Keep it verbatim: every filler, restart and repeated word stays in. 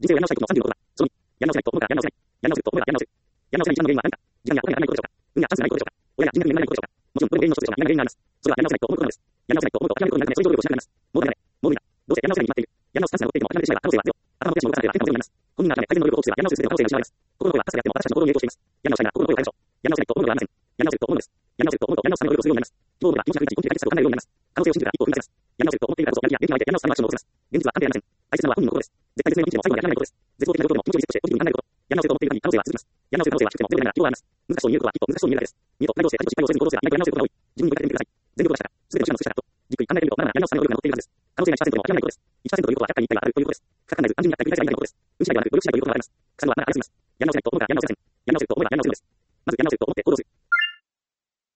人生をやり直したいことのさんじゅうのことだ。そのに、やり直せないと思うからやり直せない。やり直せると思うからやり直せる。やり直せない一番の原因は何か。時間やお金がないことでしょうか。運やチャンスがないことでしょうか。親が人脈にならないことでしょうか。もちろん、どれも原因の一つでしょうが、何が原因があります。それはやり直せないと思うことなんです。やり直せないと思うと諦めることになるため、そういう努力をしなくなります。もうダメだね。もう無理だ。どうせやり直せないに決まっている。やり直すチャンスが残っていても諦めてしまえば可能性はゼロ。頭の手足の動かされては変なことになります。本人が改め改善能力を多くすればやり直す術の可能性が失われます。心の声はかつてやっても私たちの行動に影響しています。やり直したいなら心の声を変えましょう。やり直せないと思うことはありません。やり直せると思うのです。やり直せると思うとやり直すための努力をするようになります。希望が気持ちが不一致、根気が結果を考えるようになります。可能性を信じたら一歩を踏み出せます。やり直せると思っているからこそ、やる気や元気が湧いてやり直すためのアクションを起こせます。現実は完璧ではありません。大切なのは本人のことです。絶対絶命のピンチでも最後まで諦めないことです。絶望的な状況でも気持ちをリセットしてポジティブに考えること。やり直せると思っている限り可能性は続きます。やり直せる可能性は低くてもゼロでないなら希望はあります。難しそうに見えることはきっと難しそうに見えるだけです。見事、大量性、失敗をせずに行動すれば意外とやり直せることが多い。自分に問いかけてみてください。全力を出したか、すべての手段を尽くしたかと、じっくり考えてみるとまだまだやり直すための努力が残っているはずです。可能性がいちパーセントでも諦めないことです。いちパーセントということは